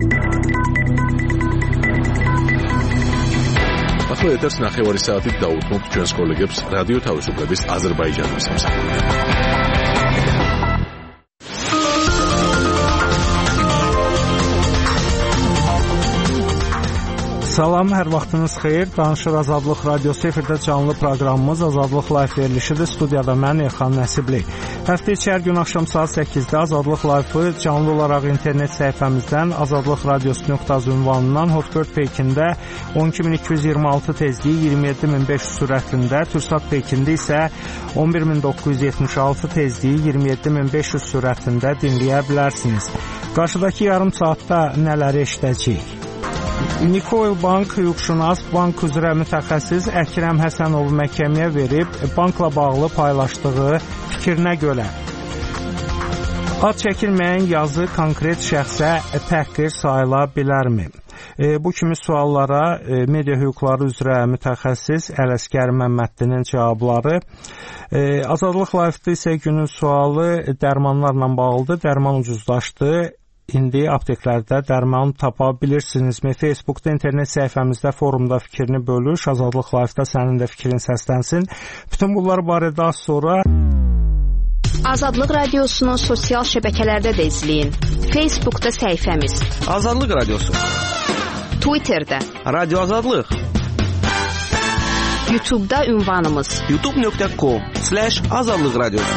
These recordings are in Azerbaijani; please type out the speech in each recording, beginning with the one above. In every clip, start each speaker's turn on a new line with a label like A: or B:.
A: ახლა ეთერს 9 საათით დაუთმობთ ჩვენს კოლეგებს რადიო თავისუფლების აზერბაიჯანის სამსახურიდან.
B: Salam, hər vaxtınız xeyir. Danışır Azadlıq Radiosu efirdə canlı proqramımız Azadlıq Live verilişidir. Studiyada mən Elxan Nəsibli. Həftə içi hər gün axşam saat 8-də Azadlıq Live-ı canlı olaraq internet səhifəmizdən azadlıqradiosu.az ünvanından Hotbird peykində 12226 tezliyi 27500 sürətində, Türksat peykində isə 11976 tezliyi 27500 sürətində dinləyə bilərsiniz. Qarşıdakı yarım saatda nələri eşidəcəyik? Nikoil Bank hüquqşünas, bank üzrə mütəxəssis Əkrəm Həsənov məhkəməyə verib bankla bağlı paylaşdığı fikrinə görə. Ad çəkilməyən yazı konkret şəxsə təhqir sayıla bilərmi? Bu kimi suallara media hüquqları üzrə mütəxəssis Ələsgər Məmməddinin cavabları. Azadlıq Live-də isə günün sualı dərmanlarla bağlıdır. Dərman ucuzlaşdı. İndi apteklərdə dərman tapa bilirsinizmi? Facebookda, internet səhifəmizdə, forumda fikrini bölüş. Azadlıq Live-da sənin də fikrin səslənsin. Bütün bunlar barədə az sonra
C: Azadlıq Radiosunu sosial şəbəkələrdə də izləyin. Facebookda səhifəmiz
D: Azadlıq Radiosu,
C: Twitterdə
D: Radio Azadlıq,
C: YouTube'da ünvanımız
D: youtube.com/Azadlıq Radiosu.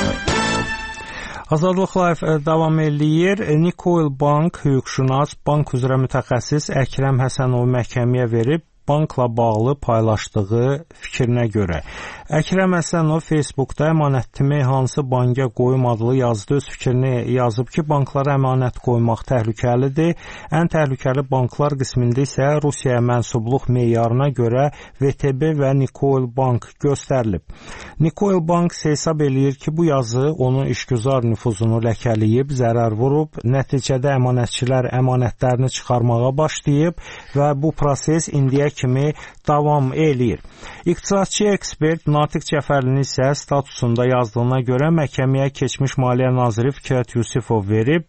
B: Azadlıq Live davam eləyir. Nikoil Bank hüquqşünas, bank üzrə mütəxəssis Əkrəm Həsənov məhkəməyə verib bankla bağlı paylaşdığı fikrinə görə. Əkrəm Həsənov Facebookda əmanətimi hansı banka qoyum adlı yazdı. Öz fikrini yazıb ki, banklara əmanət qoymaq təhlükəlidir. Ən təhlükəli banklar qismində isə Rusiyaya mənsubluq meyarına görə VTB və Nikoil Bank göstərilib. Nikoil Bank hesab eləyir ki, bu yazı onun işgüzar nüfuzunu ləkələyib, zərər vurub. Nəticədə əmanətçilər əmanətlərini çıxarmağa başlayıb və bu proses indiyə kimi davam eləyir. İqtisadçı ekspert Natiq Cəfərlinin isə statusunda yazdığına görə məhkəməyə keçmiş Maliyyə Naziri Fikrət Yusifov verib.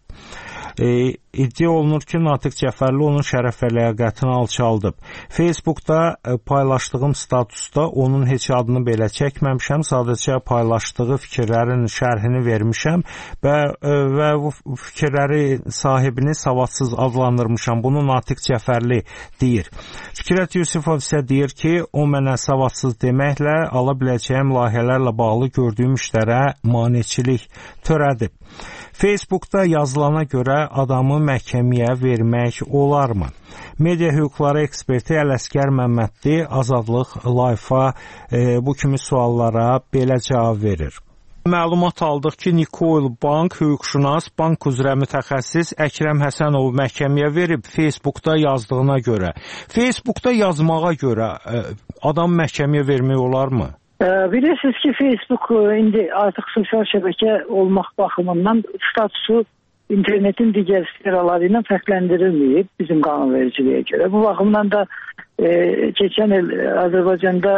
B: İddia olunur ki, Natiq Cəfərli onun şərəf və ləyaqətini alçaldıb. Facebookda paylaşdığım statusda onun heç adını belə çəkməmişəm, sadəcə paylaşdığı fikirlərin şərhini vermişəm və bu fikirləri sahibini savadsız adlandırmışam. Bunu Natiq Cəfərli deyir. Fikrət Yusifov isə deyir ki, o mənə savadsız deməklə ala biləcəyim layihələrlə bağlı gördüyüm işlərə maneçilik törədib. Facebookda yazılana görə adamı məhkəməyə vermək olarmı? Media hüquqları eksperti Ələsgər Məmməddi Azadlıq Live-a bu kimi suallara belə cavab verir. Məlumat aldıq ki, Nikoil Bank hüquqşünas, bank üzrə mütəxəssis Əkrəm Həsənov məhkəməyə verib Facebookda yazdığına görə. Facebookda yazmağa görə adam məhkəməyə vermək olarmı?
E: Bilirsiniz ki, Facebook indi artıq sosial şəbəkə olmaq baxımından statusu internetin digər sferaları ilə fərqləndirilməyib bizim qanunvericiliyə görə. Bu baxımdan da keçən il Azərbaycanda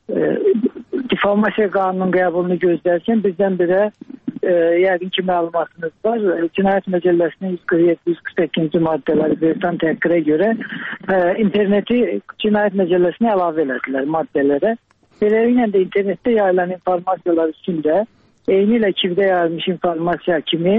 E: difamasiya qanunun qəbulunu gözlərkən birdən-birə yəqin ki məlumatınız var. Cinayət Məcəlləsinin 147-148-ci maddələri verilən təhqirə görə interneti Cinayət Məcəlləsinə əlavə elədilər maddelərə. Beləliklə də internetdə yayılan informasiyalar üstündə eyni ilə arxivdə yayılmış informasiya kimi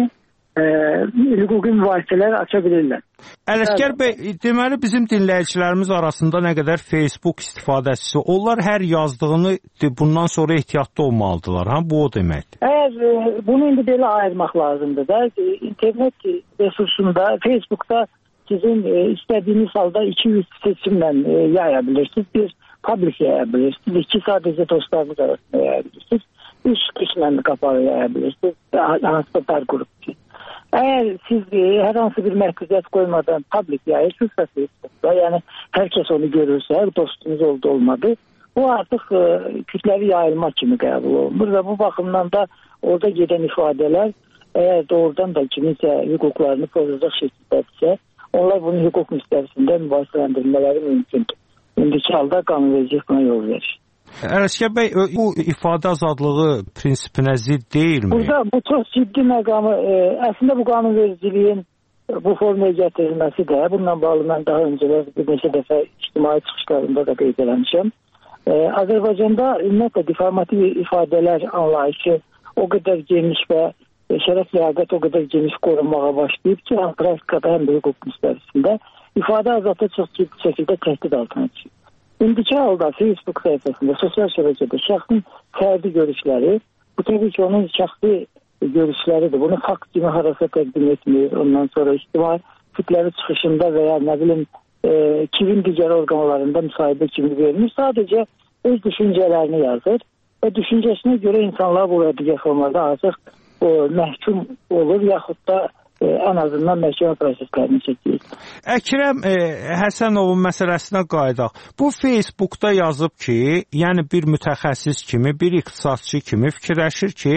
E: hüquqi mübahisələr aça bilirlər.
B: Ələsgər bəy, deməli bizim dinləyicilərimiz arasında nə qədər Facebook istifadəçisi, onlar hər yazdığını bundan sonra ehtiyatlı olmalıdırlar, bu o deməkdir.
E: Əgər bunu indi belə ayırmaq lazımdır da, internet resursunda, Facebookda sizin istədiyiniz halda 200 seçimlə yaya bilirsiniz, bir public yaya bilirsiniz, 2 sadəcə dostlarınız arasında yaya bilirsiniz, 3 qismən qapalı yaya bilirsiniz, hansısa dar qrup üçün. Əgər siz hər hansı bir məhdudiyyət qoymadan public yayırsınızsa Facebookda, yəni hər kəs onu görürsə, dostunuz oldu olmadı, bu artıq kütləvi yayılma kimi qəbul olunur və bu baxımdan da orada gedən ifadələr əgər doğrudan da kiminsə hüquqlarını pozacaq şəkildədirsə, onlar bunu hüquq müstəvisində mübahisələndirmələri mümkündür. İndiki halda qanunvericilik buna yol verir.
B: Ələsgər bəy, bu ifadə azadlığı prinsipinə zidd deyilmi?
E: Burada bu çox ciddi məqamı, əslində bu qanunvericiliyin bu formaya gətirilməsi də, bununla bağlı mən daha öncələr bir neçə dəfə ictimai çıxışlarında da qeyd eləmişəm. Azərbaycanda ümumiyyətlə difamativ ifadələr anlayışı o qədər geniş və şərəf liyaqət o qədər geniş qorunmağa başlayıb ki, həm praktikada həm də hüquq müstəvisində ifadə azadlığı çox ciddi şəkildə təhdid altına çıxıb. İndiki halda Facebook səhifəsində, sosial şəbəkədə şəxsin fərdi görüşləri, bu təbii ki, onun şəxsi görüşləridir. Bunu fakt kimi harasa təqdim etmir. Ondan sonra ictimai kütləvi çıxışında və ya nə bilim kimin digər orqanlarında müsahibə kimi vermir. Sadəcə öz düşüncələrini yazır və düşüncəsinə görə insanlar bu digər formada artıq məhkum olur, yaxud da ən azından məhkəmə proseslərini çəkir.
B: Əkrəm Həsənovun məsələsinə qayıdaq. Bu Facebookda yazıb ki, yəni bir mütəxəssis kimi, bir iqtisadçı kimi fikirləşir ki,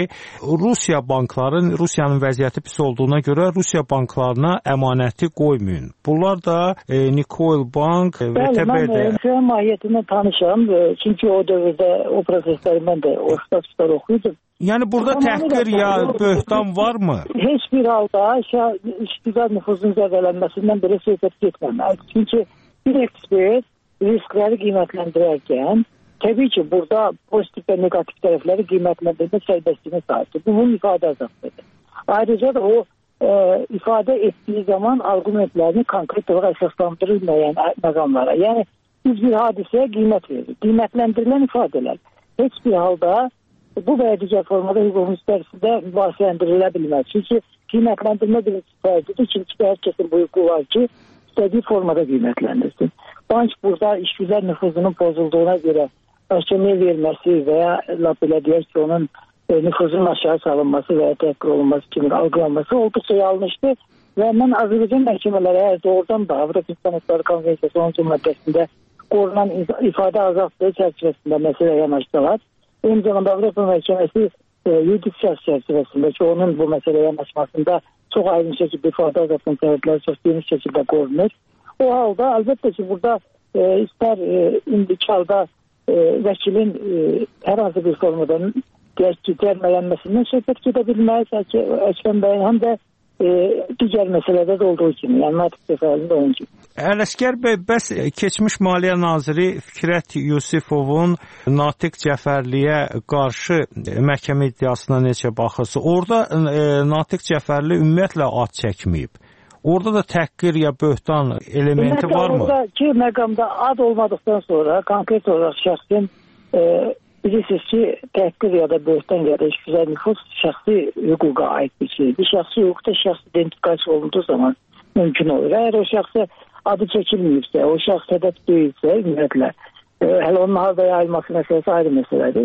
B: Rusiyanın vəziyyəti pis olduğuna görə Rusiya banklarına əmanəti qoymayın. Bunlar da Nikoil Bank, VTB-də.
E: Mən mahiyyətindən tanışam, çünki o dövrdə o prosesləri mən də o statuslar oxuyurdum.
B: Yəni burada təhqir ya böhtan varmı?
E: Heç bir halda iqtisad nüfuzun zədələnməsindən belə söhbət getməməlidir. Çünki bir ekspert riskləri qiymətləndirərkən təbii ki, burada pozitiv və negativ tərəfləri qiymətləndirmə sərbəstliyinə sahibdir. Bu ifadə azadlığıdır. Ayrıca da o ifadə etdiyi zaman argumentlərini konkret olaraq əsaslandırılmayan məqamlara. Yəni biz bir hadisəyə qiymət veririk. Qiymətləndirilən ifadələr heç bir halda bu və digər formada hüquq müstəvisində mübahisələndirilə bilməz. Çünki qiymətləndirmə bir fərdidir. Çünki hər kəsin bu hüququ var ki, istədiyi formada qiymətləndirsin. Bank burada işgüzar nüfuzunun pozulduğuna görə məhkəməyə verməsi və ya belə deyək ki, onun nüfuzunun aşağı salınması və ya təhqir olunması kimi algılanması olduqca yanlışdır. Və mən Azərbaycan məhkəmələri əgər doğrudan da Avropa İnsan Hüquqları Konvensiyası 10-cu maddəsində qorunan ifadə azadlığı çərçivəsində məsələyə yanaşsalar, eyni zamanda Avropa Məhkəməsi yuridik şəxs çərçivəsində ki, onun bu məsələyə yanaşmasında çox aydın şəkildə ifadə azadlığının tərəfləri çox geniş şəkildə qorunur. O halda əlbəttə ki, burada istər indiki halda vəkilin hər hansı bir formadan gəlmələnməsindən söhbət gedə bilməz, Əkrəm bəyin həm də digər məsələdə də olduğu kimi, yəni Natiq Cəfərlinin onun kimi.
B: Ələsgər bəy, bəs keçmiş Maliyyə Naziri Fikrət Yusifovun Natiq Cəfərliyə qarşı məhkəmə iddiasına necə baxırsınız? Orada Natiq Cəfərli ümumiyyətlə ad çəkməyib. Orada da təhqir ya böhtan elementi varmı?
E: Oradakı məqamda ad olmadıqdan sonra konkret olaraq şəxsin bilirsiniz ki, təhqir ya da böhtan ya da işgüzar nüfuz şəxsi hüquqa aid bir şeydir. Şəxsi hüquqda şəxs identifikasiya olunduğu zaman mümkün olur. Əgər o şəxsə adı çəkilməyibsə, o şəxs hədəf deyilsə, ümumiyyətlə, hələ onun harada yayılması məsələsi ayrı məsələdir.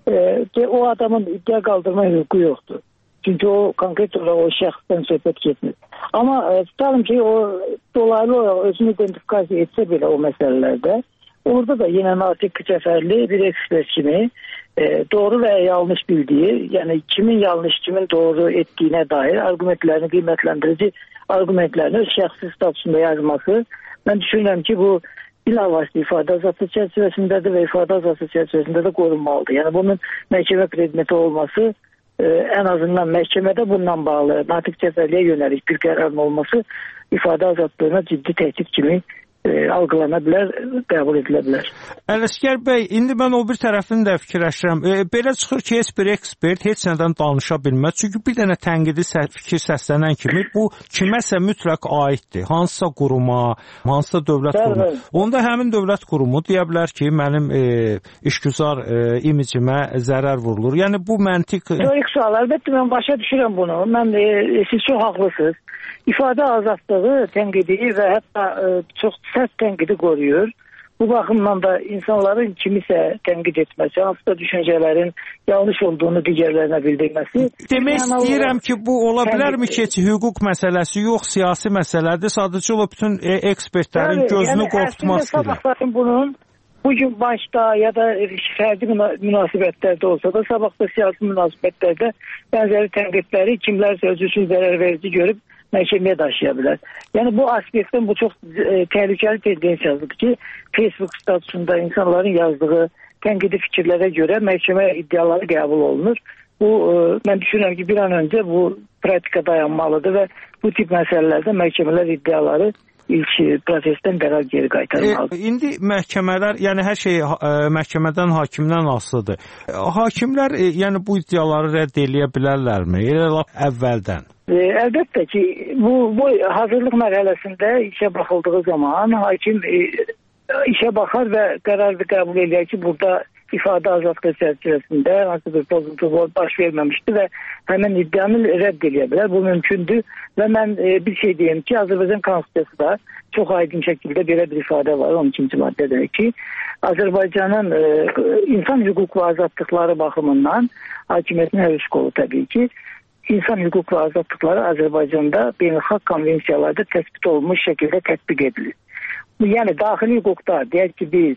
E: O adamın iddia qaldırma hüququ yoxdur. Çünki o konkret olaraq o şəxsdən söhbət getmir. Amma tutalım ki, o dolaylı olaraq özünü identifikasiya etsə belə o məsələlərdə, orada da yenə Natiq Cəfərli bir ekspert kimi doğru və yanlış bildiyi, yəni kimin yanlış, kimin doğru etdiyinə dair argumentlərini, qiymətləndirici argumentlərini öz şəxsi statusunda yazması, mən düşünürəm ki, bu bilavasitə ifadə azadlığı çərçivəsindədir və ifadə azadlığı çərçivəsində də qorunmalıdır. Yəni bunun məhkəmə predmeti olması, ən azından məhkəmədə bununla bağlı Natiq Cəfərliyə yönəlik bir qərarın olması ifadə azadlığına ciddi təhdid kimi algılana bilər, qəbul edilə bilər.
B: Ələsgər bəy, indi mən o bir tərəfini də fikirləşirəm. Belə çıxır ki, heç bir ekspert heç nədən danışa bilməz. Çünki bir dənə tənqidi fikir səslənən kimi bu kiməsə mütləq aiddir. Hansısa quruma, hansısa dövlət qurumu. Onda həmin dövlət qurumu deyə bilər ki, mənim işgüzar imicimə zərər vurulur. Yəni bu məntiq...
E: İlk sual, əlbəttə mən başa düşürəm bunu. Siz çox haqlısınız. İfadə azadlığı tənqidi və hətta çox sərt tənqidi qoruyur. Bu baxımdan da insanların kimisə tənqid etməsi, hansısa düşüncələrin yanlış olduğunu digərlərinə bildirməsi.
B: Demək istəyirəm ki, bu ola bilərmi ki, hüquq məsələsi yox, siyasi məsələdir. Sadəcə o bütün ekspertlərin gözünü qorxutmaq istəyirlər.
E: Bunun bugün başda ya da fərdi münasibətlərdə olsa da, sabahda siyasi münasibətlərdə bənzəri tənqidləri kimlərsə özü üçün zərər verici görüb məhkəməyə daşıya bilər. Yəni bu aspektdən bu çox təhlükəli tendensiyadır ki, Facebook statusunda insanların yazdığı tənqidi fikirlərə görə məhkəmə iddiaları qəbul olunur. Bu, mən düşünürəm ki, bir an öncə bu praktika dayanmalıdır və bu tip məsələlərdə məhkəmələr iddiaları ilk prosesdən dərhal geri qaytarmalıdır.
B: İndi məhkəmələr, yəni hər şey məhkəmədən, hakimdən asılıdır. Hakimlər yəni bu iddiaları rədd eləyə bilərlərmi? Elə lap əvvəldən.
E: Əlbəttə ki, bu hazırlıq mərhələsində işə baxıldığı zaman hakim işə baxar və qərar qəbul edir ki, burada ifadə azadlığı çərçivəsində hansı bir pozuntu baş verməmişdi və həmin iddianı rədd edə bilər. Bu mümkündür və mən bir şey deyim ki, Azərbaycan Konstitusiyasında çox aydın şəkildə belə bir ifadə var, 12-ci maddədə ki, Azərbaycanın insan hüquq və azadlıqları baxımından hakimiyyətin hər üç qolu təbii ki, insan hüquq və azadlıqları Azərbaycanda beynəlxalq konvensiyalarda təsbit olunmuş şəkildə tətbiq edilir. Yəni daxili hüquqda deyək ki, biz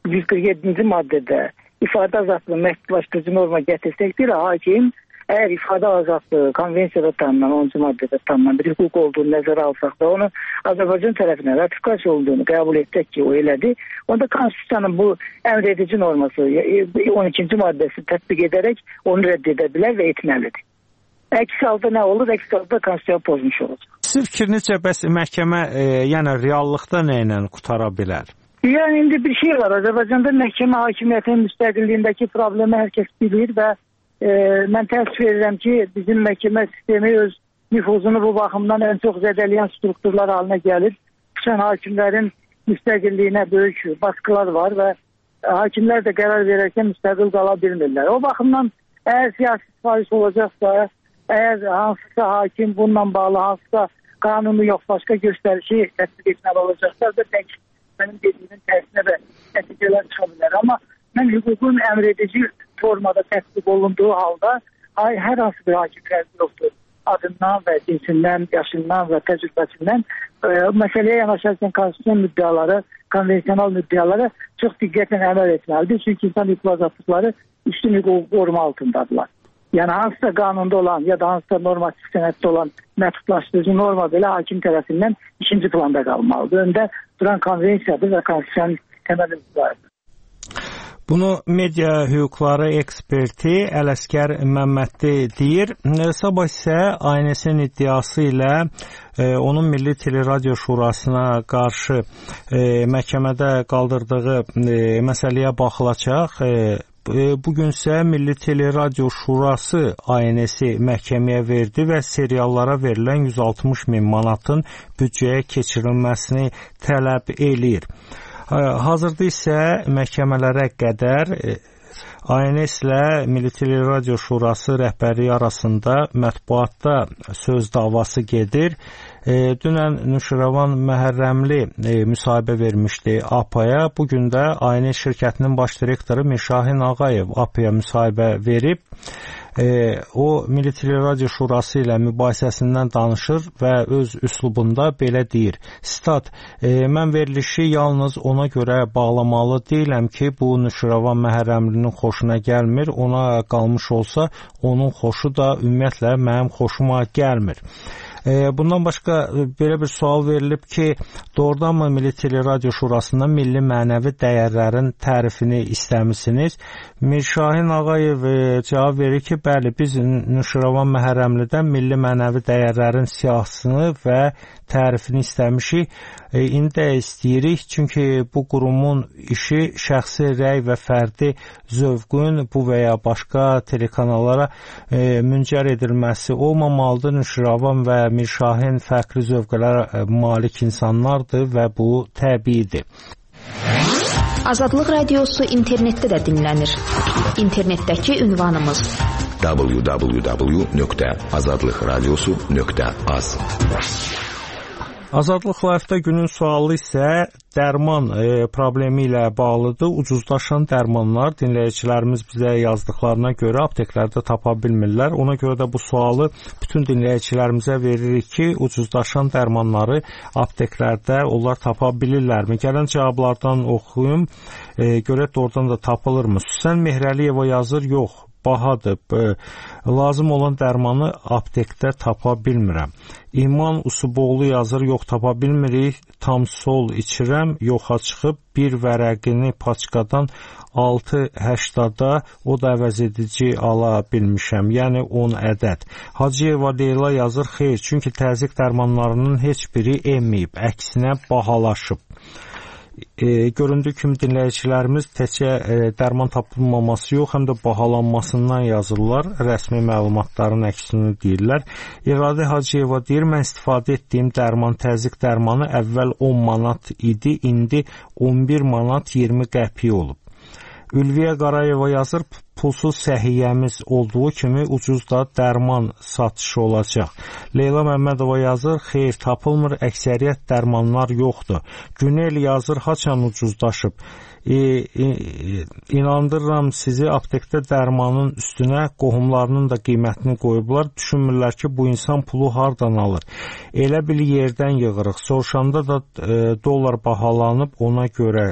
E: 147-ci maddədə ifadə azadlığı məhdudlaşdırıcı norma gətirsək bir hakim əgər ifadə azadlığı konvensiyada tanınan 10-cu maddədə tanınan bir hüquq olduğunu nəzərə alsaq da onu Azərbaycan tərəfindən ratifikasiya olduğunu qəbul etsək ki, o elədir. Onda Konstitusiyanın bu əmr edici norması 12-ci maddəsi tətbiq edərək onu rədd edə bilər və etməlidir. Əks halda nə olur? Əks halda Konstitusiya pozmuş olacaq.
B: Sizin fikrinizcə bəs məhkəmə yəni reallıqda nə ilə qutara bilər?
E: Yəni indi bir şey var. Azərbaycanda məhkəmə hakimiyyətinin müstəqilliyindəki problemi hər kəs bilir və mən təəssüf edirəm ki, bizim məhkəmə sistemi öz nüfuzunu bu baxımdan ən çox zədələyən strukturlar haline gəlir. Xüsusən hakimlərin müstəqilliyinə böyük baskılar var və hakimlər də qərar verərkən müstəqil qala bilmirlər. O baxımdan əgər siyasi sifariş olacaqsa, əgər hansısa hakim bununla bağlı hansısa qanunu yox, başqa göstərişi tətbiq etməli olacaqsa da tək mənim dediğimin tərsine və nəticələr çıxa bilər. Amma mən hüququn əmr edici formada tətbiq olunduğu halda hər hansı bir hakim fərqi yoxdur. Adından və cinsindən, yaşından və təcrübəsindən məsələyə yanaşarkən konstitusiyon müddiaları, konvensional müddiaları çox diqqətlə əməl etməlidir. Çünki insan hüquq azadlıqları üstün hüquq qoruma altındadırlar. Yəni hansısa qanunda olan ya da hansısa normativ sənəddə olan məhdudlaşdırıcı norma belə hakim tərəfindən ikinci planda qalmalıdır. Öndə duran konvensiyadır və konstitusiyanın təməl üzvləridir.
B: Bunu media hüquqları eksperti Ələsgər Məmmədli deyir. Sabah isə ANS-in iddiası ilə onun Milli Teleradio Şurasına qarşı məhkəmədə qaldırdığı məsələyə baxılacaq. Bugün isə Milli Teleradio Şurası ANS-i məhkəməyə verdi və seriallara verilən 160.000 manatın büdcəyə keçirilməsini tələb eləyir. Hazırda isə məhkəmələrə qədər ANS ilə Milli Teleradio Şurası rəhbərliyi arasında mətbuatda söz davası gedir. Dünən Nuşirəvan Məhərrəmli müsahibə vermişdi APA-ya. Bugün də ANS şirkətinin baş direktoru Mirşahin Ağayev APA-ya müsahibə verib. O Milli Teleradio Şurası ilə mübahisəsindən danışır və öz üslubunda belə deyir. Sitat, mən verilişi yalnız ona görə bağlamalı deyiləm ki, bu Nuşirəvan Məhərrəmlinin xoşuna gəlmir. Ona qalmış olsa, onun xoşu da ümumiyyətlə mənim xoşuma gəlmir. Bundan başqa belə bir sual verilib ki, doğrudanmı Milli Teleradio Şurasından milli mənəvi dəyərlərin tərifini istəmisiniz? Mirşahin Ağayev cavab verir ki, bəli, biz Nuşirəvan Məhərrəmlidən milli mənəvi dəyərlərin siyahısını və tərifini istəmişik. İndi də istəyirik, çünki bu qurumun işi şəxsi rəy və fərdi zövqün bu və ya başqa telekanallara müncər edilməsi olmamalıdır. Nuşirəvan və Mirşahin fərqli zövqlərə malik insanlardır və bu təbiidir.
C: Azadlıq Radiosu internetdə də dinlənir. İnternetdəki ünvanımız www.azadlıqradiosu.az.
B: Azadlıq Live-da günün sualı isə dərman problemi ilə bağlıdır. Ucuzlaşan dərmanlar dinləyicilərimiz bizə yazdıqlarına görə apteklərdə tapa bilmirlər. Ona görə də bu sualı bütün dinləyicilərimizə veririk ki, ucuzlaşan dərmanları apteklərdə onlar tapa bilirlərmi? Gələn cavablardan oxuyum. Görək doğrudan da tapılırmı? Süsən Mehrəliyeva yazır, yox. bahadır. Lazım olan dərmanı aptekdə tapa bilmirəm. İman Usuboğlu yazır, yox tapa bilmirik, tam sol içirəm, yoxa çıxıb bir vərəqini paçkadan 6.80-da o da əvəz edici ala bilmişəm, yəni 10 ədəd. Hacıyeva Leyla yazır, xeyr, çünki təzyiq dərmanlarının heç biri emməyib, əksinə bahalaşıb. Göründüyü kimi dinləyicilərimiz təkcə dərman tapılmaması yox, həm də bahalanmasından yazırlar, rəsmi məlumatların əksini deyirlər. İradə Hacıyeva deyir, mən istifadə etdiyim dərman, təzyiq dərmanı əvvəl 10 manat idi, indi 11 manat 20 qəpik olub. Ülviyə Qarayeva yazır, pulsuz səhiyyəmiz olduğu kimi ucuz da dərman satışı olacaq. Leyla Məmmədova yazır, xeyr tapılmır, əksəriyyət dərmanlar yoxdur. Günel yazır, haçan ucuzdaşıb. İnandırıram sizi, aptekdə dərmanın üstünə qohumlarının da qiymətini qoyublar. Düşünmürlər ki, bu insan pulu hardan alır. Elə bil yerdən yığırıq. Soruşanda da dollar bahalanıb, ona görə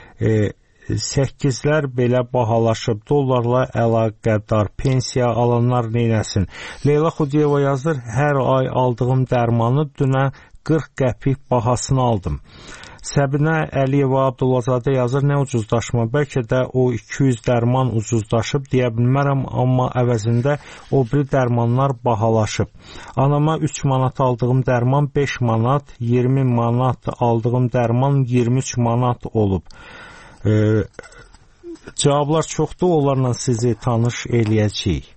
B: 8'lər belə bahalaşıb, dollarla əlaqədar pensiya alanlar neynəsin? Leyla Xudiyeva yazır, hər ay aldığım dərmanı dünə 40 qəpik bahasını aldım. Səbinə Əliyeva Abdullazadə yazır, nə ucuzdaşma, bəlkə də o 200 dərman ucuzdaşıb deyə bilmərəm, amma əvəzində o biri dərmanlar bahalaşıb. Anama 3 manat aldığım dərman 5 manat, 20 manat aldığım dərman 23 manat olub. Cavablar çoxdur, onlarla sizi tanış eləyəcəyik.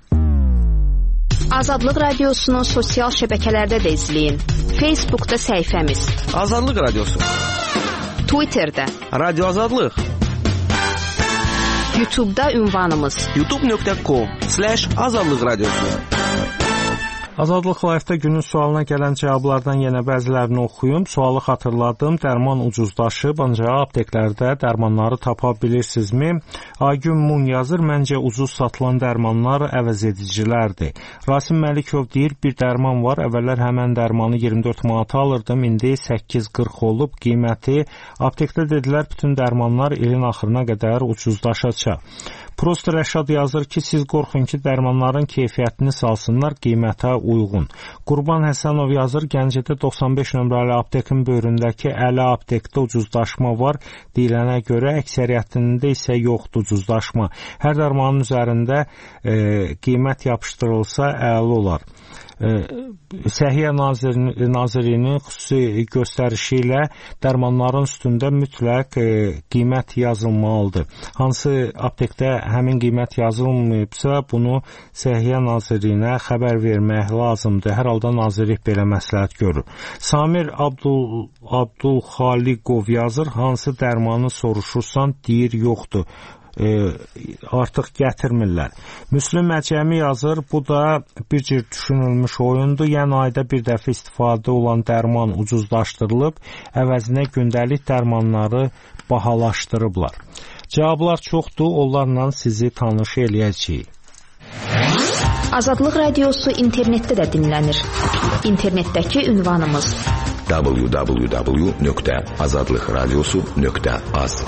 C: Azadlıq Radiosunu sosial şəbəkələrdə də izləyin. Facebookda səhifəmiz
D: Azadlıq Radiosu,
C: Twitterdə
D: Radio Azadlıq,
C: YouTube'da ünvanımız
D: youtube.com/Azadlıq Radiosu.
B: Azadlıq Live-da günün sualına gələn cavablardan yenə bəzilərini oxuyum. Sualı xatırladım. Dərman ucuzdaşıb, ancaq apteklərdə dərmanları tapa bilirsinizmi? Aygün Mun yazır, məncə ucuz satılan dərmanlar əvəz edicilərdir. Rasim Məlikov deyir, bir dərman var. Əvvəllər həmən dərmanı 24 manata alırdım. İndi 8.40 olub. Qiyməti aptekdə dedilər, bütün dərmanlar ilin axırına qədər ucuzdaşacaq. Prost Rəşad yazır ki, siz qorxun ki, dərmanların keyfiyyətini salsınlar qiymətə uyğun. Qurban Həsənov yazır, Gəncədə 95 nömrəli aptekin böyründəki Əli aptekdə ucuzdaşma var. Deyilənə görə əksəriyyətində isə yoxdur ucuzdaşma. Hər dərmanın üzərində qiymət yapışdırılsa əla olar. Səhiyyə Nazirinin xüsusi göstərişi ilə dərmanların üstündə mütləq qiymət yazılmalıdır. Hansı aptekdə həmin qiymət yazılmayıbsa, bunu Səhiyyə Nazirinə xəbər vermək lazımdır. Hər halda nazirlik belə məsləhət görür. Samir Abdulxaliqov yazır, hansı dərmanı soruşursan, deyir yoxdur. Artıq gətirmirlər. Müslüm Əcəmi yazır, bu da bir cür düşünülmüş oyundur, yəni ayda bir dəfə istifadə olan dərman ucuzlaşdırılıb, əvəzinə gündəlik dərmanları bahalaşdırıblar. Cavablar çoxdur, onlarla sizi tanış eləyəcəyik.
C: Azadlıq Radiosu internetdə də dinlənir. İnternetdəki ünvanımız www.azadlıqradiosu.az.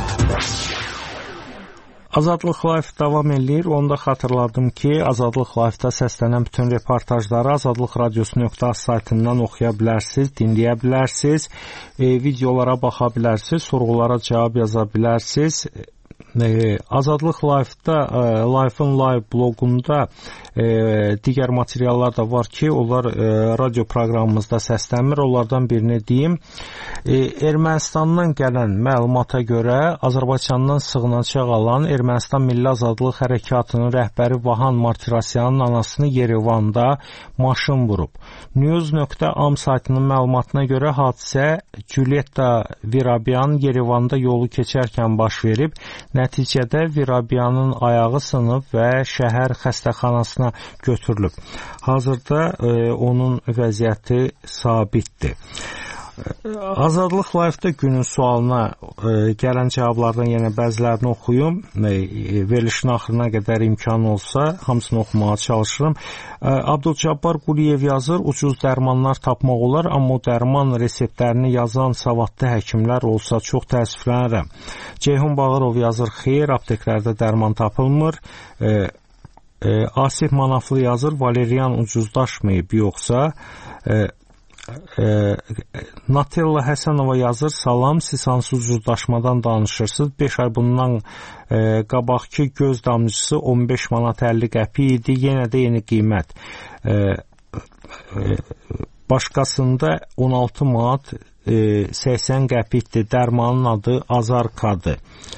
B: Azadlıq Live davam edir. Onda xatırladım ki, Azadlıq Live-da səslənən bütün reportajları azadlıqradiosu.az saytından oxuya bilərsiniz, dinləyə bilərsiniz, videolara baxa bilərsiniz, sorğulara cavab yaza bilərsiniz. Azadlıq Live-da, Live-ın live blogunda digər materiallar da var ki, onlar radio proqramımızda səslənmir. Onlardan birini deyim. Ermənistandan gələn məlumata görə Azərbaycandan sığınacaq alan Ermənistan Milli Azadlıq Hərəkatının rəhbəri Vahan Martirosyanın anasını Yerevanda maşın vurub. News.am saytının məlumatına görə hadisə Julietta Virabyan Yerevanda yolu keçərkən baş verib. Nəticədə Virabyanın ayağı sınıb və şəhər xəstəxanasına götürülüb. Hazırda onun vəziyyəti sabitdir. Azadlıq Live-da günün sualına gələn cavablardan yenə bəzilərini oxuyum. Verilişin axırına qədər imkan olsa, hamısını oxumağa çalışırım. Abdülcabbar Quliyev yazır, ucuz dərmanlar tapmaq olar, amma o dərman reseptlərini yazan savadlı həkimlər olsa çox təəssüflənirəm. Ceyhun Bağırov yazır, xeyr, apteklərdə dərman tapılmır. Asif Manaflı yazır, Valerian ucuzlaşmayıb yoxsa? Natella Həsənova yazır, salam, siz hansı ucuzlaşmadan danışırsınız? 5 ay bundan qabaqki göz damcısı 15 manat 50 qəpik idi, yenə də yeni qiymət. Başqasında 16 manat 80 qəpikdir, dərmanın adı Azarkadır.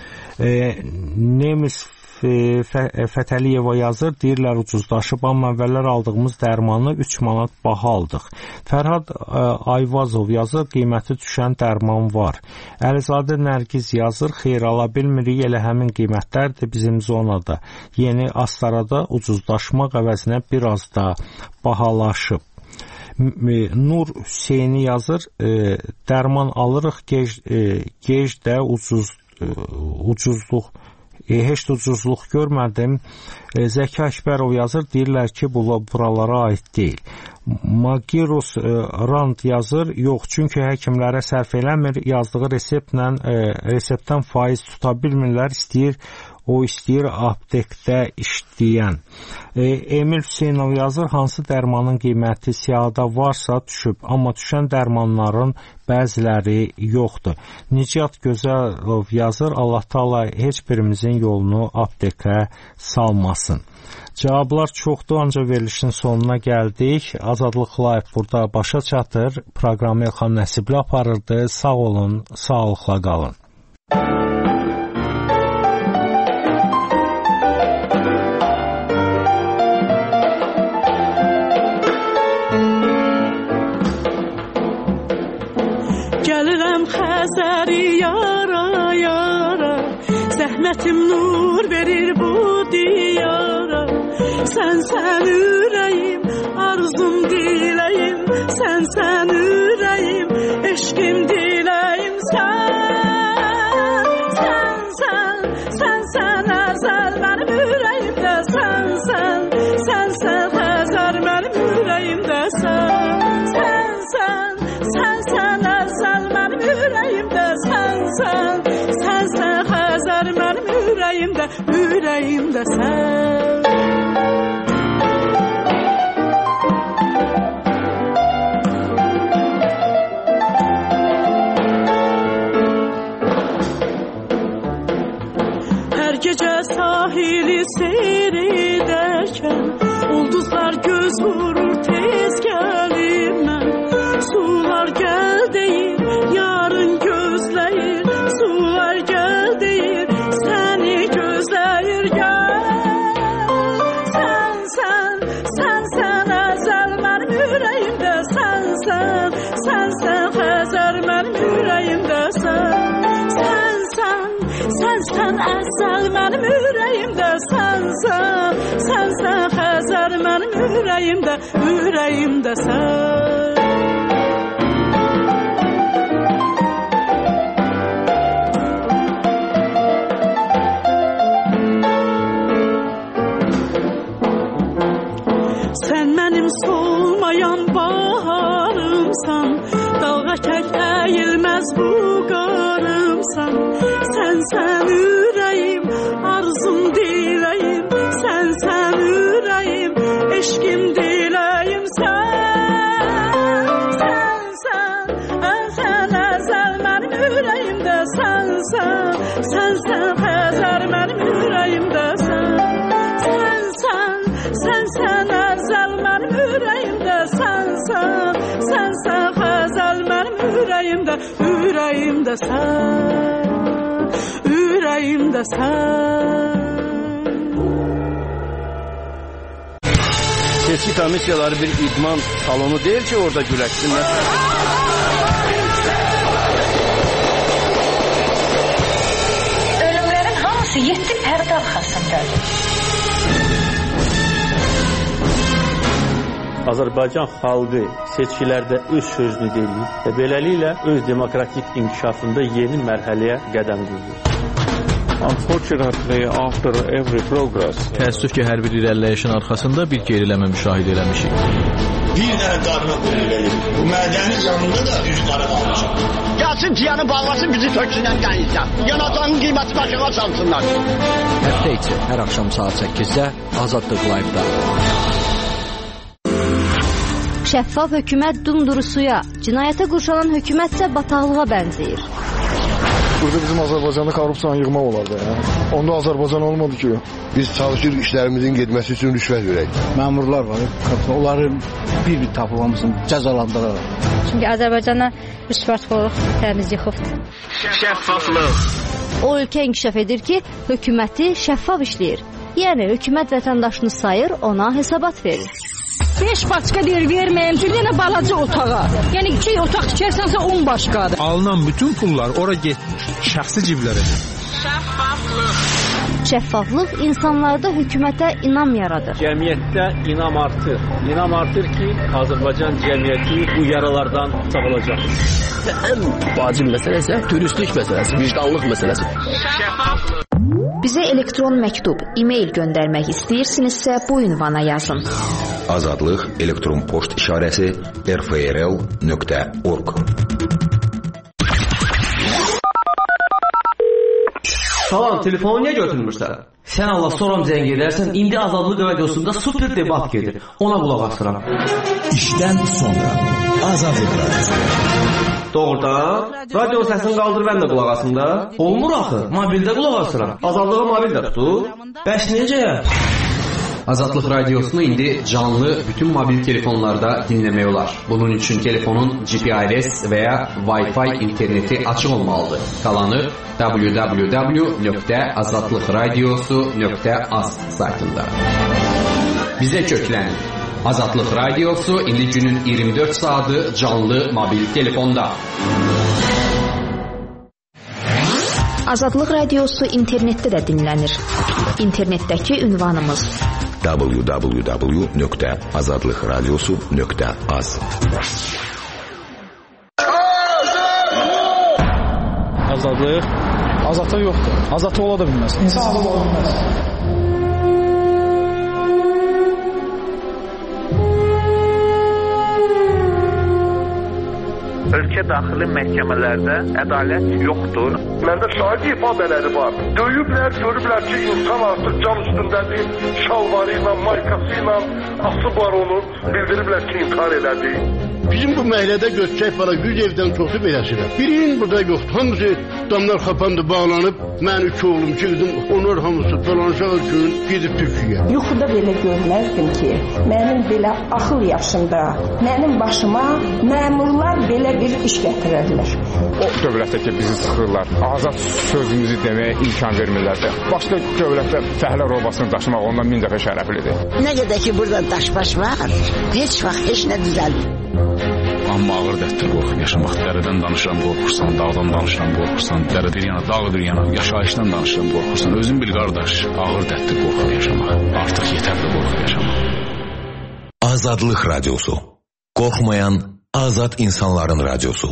B: Nemis Fətəliyeva yazır, deyirlər ucuzlaşıb, amma əvvəllər aldığımız dərmanı 3 manat baha aldıq. Fərhad Ayvazov yazır, qiyməti düşən dərman var. Əlizadə Nərgiz yazır, xeyr ala bilmirik, elə həmin qiymətlərdir bizim zonada. Yeni Astarada ucuzlaşmaq əvəzinə biraz da bahalaşıb. Nur Hüseyni yazır, dərman alırıq, gec də ucuzluq, heç də ucuzluq görmədim. Zəki Əkbərov yazır, deyirlər ki, buralara aid deyil. Magiros Rand yazır, yox, çünki həkimlərə sərf eləmir, yazdığı reseptdən faiz tuta bilmirlər, o istəyir aptekdə işləyən. Emil Hüseynov yazır, hansı dərmanın qiyməti siyahıda varsa düşüb, amma düşən dərmanların bəziləri yoxdur. Nicat Gözəlov yazır, Allah Taala heç birimizin yolunu aptekə salmasın. Cavablar çoxdur, ancaq verilişin sonuna gəldik. Azadlıq Live burada başa çatır. Proqramı Elxan Nəsibli aparırdı. Sağ olun, sağlıqla qalın.
F: Gəlirəm Xəzəri yara yara, zəhmətim nur verir bu diyara. Sən ürəyim, arzum diləyim, sən ürəyim, eşqim diləyim. Sən əzəl mənim ürəyimdə, sən Xəzər mənim ürəyimdə, sən əzəl mənim ürəyimdə, sən Xəzər mənim ürəyimdə sən. Hər gecə sahili seyr edərkən, ulduzlar göz vurur, tez gəlir mən. Sular gəl deyir, yarın gözləyir, sular gəl deyir, səni gözləyir, sən əzəl mənim ürəyimdə, sən Xəzər mənim ürəyimdə, sən əzəl mənim ürəyimdə, sən Xəzər mənim ürəyimdə sən. Sən mənim solmayan baharımsan, dalğa tək əyilməz bu qarımsan. Sən ürəyim, arzum diləyim, sən ürəyim, eşqim diləyim. Sən əzəl mənim ürəyimdə, sən Xəzər mənim ürəyimdə, sən əzəl mənim ürəyimdə, sən Xəzər mənim ürəyimdə sən.
D: Seçki komissiyaları bir idman salonu deyil ki, orada güləşsinlər.
G: Ölümlərin hamısı 7 pərdə arxasındadır.
H: Azərbaycan xalqı seçkilərdə öz sözünü deyir və beləliklə öz demokratik inkişafında yeni mərhələyə qədəm qoyur.
I: Unfortunately, after every progress,
J: təəssüf ki, hər bir irəliləyişin arxasında bir geriləmə müşahidə eləmişik.
K: Bir dənə qarına qoyulur. Bu mədənin yanında da düz qara qalmışam.
L: Gəl
K: Alsın tiyanı bağlasın bizi töksünler gençler. Yanacağın kıymeti başına salsınlar.
L: Həftə içi hər axşam saat 8-də Azadlıq Live-da.
M: Şəffaf hökumət dumdurusuya, cinayətə qurşanan hökumətsə bataqlığa bənzəyir.
N: Burada bizim Azərbaycanda korrupsiyanı yığmaq olardı. Onda Azərbaycan olmadı ki.
O: Biz çalışır işlərimizin getməsi üçün rüşvət verək.
P: Məmurlar var, onların bir-bir tapılmasını cəzalandırırlar.
Q: Çünki Azərbaycana rüşvətxorluq təmiz yıxıbdır.
R: Şəffaflıq.
M: O ölkə inkişaf edir ki, hökuməti şəffaf işləyir. Yəni hökumət vətəndaşını sayır, ona hesabat verir.
F: 5 başqa deyir verməyim, yenə balaca otağa. Yəni 2 otaq tikərsənsə 10 başqadır.
B: Alınan bütün pullar ora getmir, şəxsi ciblərə.
R: Şəffaflıq.
M: Şəffaflıq insanlarda hökumətə inam yaradır.
H: Cəmiyyətdə inam artır. İnam artır ki, Azərbaycan cəmiyyəti bu yaralardan sağalacaq.
D: Ən vacib məsələ isə dürüstlük məsələsi, vicdanlıq məsələsi.
R: Şəffaflıq.
C: Bizə elektron məktub, e-mail göndərmək istəyirsinizsə bu ünvana yazın.
S: Azadlıq elektron poçt işarəsi rfrl.org.
T: Salam, telefonu niyə götürmürsən? Sən Allah soram zəng edərsən, indi Azadlıq radiosunda super debat gedir. Ona qulaq asıram.
U: İşdən sonra Azadlıq radiosu.
T: Doğrudan, radionun səsini qaldır, mən də qulaq asım da. Olmur axı, mobildə qulaq asıram. Azadlığı mobildə tutur. Bəs necə?
V: Azadlıq radiosunu indi canlı bütün mobil telefonlarda dinləmək olar. Bunun üçün telefonun GPRS və ya Wi-Fi interneti açıq olmalıdır. Qalanı www.azadlıqradiosu.az saytında. Bizə köklənin. Azadlıq radiosu indi günün 24 saatı canlı mobil telefonda.
C: Azadlıq radiosu internetdə də dinlənir. İnternetdəki ünvanımız
S: www.azadlıqradiosu.az.
P: Azadlıq? Azadlıq yoxdur. Azadlıq ola da bilməz. İnsanlıq ola bilməz.
W: Ölkə daxili məhkəmələrdə ədalət yoxdur.
X: Məndə şahid ifadələri var. Döyüblər, görüblər ki, insan artıq can üstündədir. Şalvarı ilə, maykası ilə asıb var onu. Bildiriblər ki, intihar elədi.
O: Bizim bu məhəllədə göçək var, 100 evdən çoxu beləsidir. Birinin burada yoxdur. Hamısı damlar xapandı, bağlanıb. Mən 2 oğlum, 2 qızım, onlar hamısı dolanışaq üçün gedib Türkiyəyə.
Y: Yuxuda belə görməzdim ki, mənim belə axıl yaşında, mənim başıma məmurlar belə bir iş gətirərlər.
I: O dövlətdə ki, bizi sıxırlar, azad sözümüzü deməyə imkan vermirlərsə, başqa dövlətdə fəhlə robasını daşımaq ondan 1000 dəfə şərəflidir.
Z: Nə qədər ki, burada daşbaş var, heç vaxt heç nə düzəlmir.
A: Amma ağır dərddir qorxub yaşamaq. Dərədən danışıram, qorxursan, dağdan danışıram, qorxursan, dərə bir yana, dağ bir yana, yaşayışdan danışıram, qorxursan. Özün bil qardaş, ağır dərddir qorxub yaşamaq. Artıq yetərli qorxub yaşamaq.
S: Azadlıq radiosu. Qorxmayan azad insanların radiosu.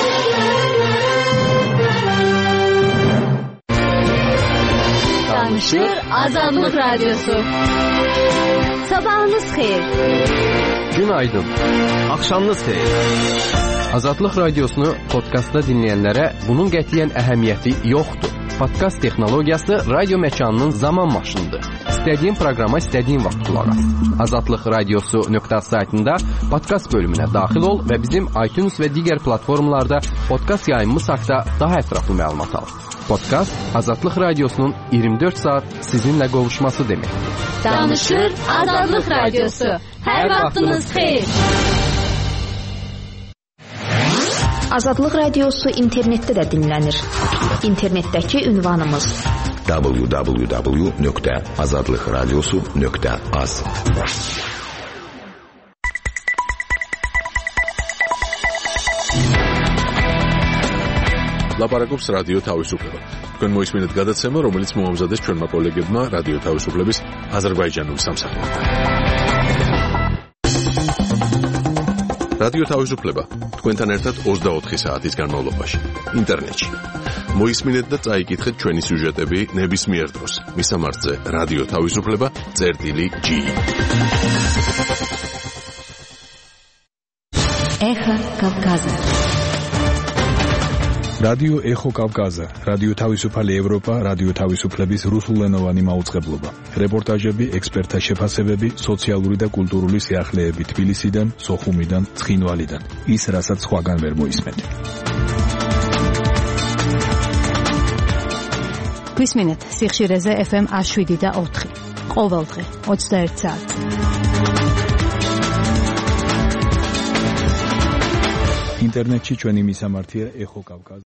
M: Danışır Azadlıq radiosu. Sabahınız xeyir.
V: Günaydın.
T: Axşamınız xeyir.
V: Azadlıq radiosunu podkastda dinləyənlərə bunun qətiyyən əhəmiyyəti yoxdur. Podkast texnologiyası radio məkanının zaman maşınıdır. İstədiyin proqrama istədiyin vaxt qulaq as. Azadlıq radiosu.az saytında podkast bölümünə daxil ol və bizim iTunes və digər platformalarda podkast yayımımız haqqında daha ətraflı məlumat al. Podkast Azadlıq radiosunun 24 saat sizinlə qovuşması deməkdir.
M: Danışır Azadlıq radiosu. Hər vaxtınız xeyir.
C: Azadlıq radiosu internetdə də dinlənir. İnternetdəki ünvanımız
S: www.azadlıqradiosu.az.
A: ლაპარაკობს რადიო თავისუფლება. თქვენ მოისმინეთ გადაცემა, რომელიც მოამზადეს ჩვენმა კოლეგებმა რადიო თავისუფლების აზერბაიჯანულ სამსახურთან. რადიო თავისუფლება თქვენთან ერთად 24 საათის განმავლობაში ინტერნეტში. მოისმინეთ და წაიკითხეთ ჩვენი სიუჟეტები ნებისმიერ დროს. მისამართზე რადიო თავისუფლება.g.
M: Эхо Кавказа.
E: რადიო ეხო კავკაზა, რადიო თავისუფალი ევროპა, რადიო თავისუფლების რუსულენოვანი მაუწყებლობა. რეპორტაჟები, ექსპერტთა შეფასებები, სოციალური და კულტურული სიახლეები თბილისიდან, სოხუმიდან, ცხინვალიდან. ის, რასაც სხვაგან ვერ მოისმენთ.
G: გვისმინეთ სიხშირეზე FM 107 და 4. ყოველდღე 21 საათს.
E: ინტერნეტში ჩვენი მისამართია ეხო კავკაზა.